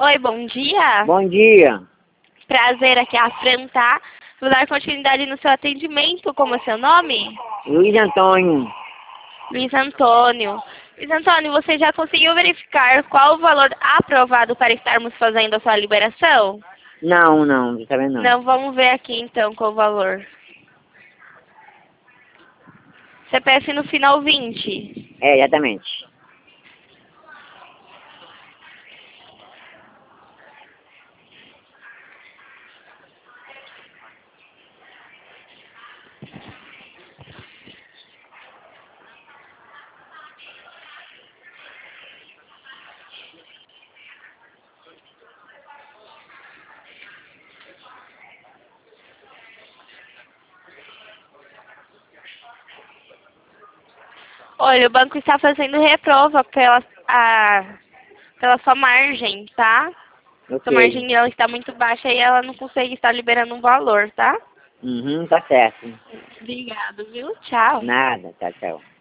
Oi, bom dia. Bom dia. Prazer, aqui é a Fran, tá? Vou dar continuidade no seu atendimento. Como é seu nome? Luiz Antônio. Luiz Antônio. Luiz Antônio, você já conseguiu verificar qual o valor aprovado para estarmos fazendo a sua liberação? Não tô sabendo não. Não, vamos ver aqui então qual o valor. CPF no final 20. É, exatamente. Olha, o banco está fazendo reprova pela sua margem, tá? Sua Ok. margem ela está muito baixa e ela não consegue estar liberando um valor, tá? Uhum, tá certo. Obrigado, viu? Tchau. Nada, tchau.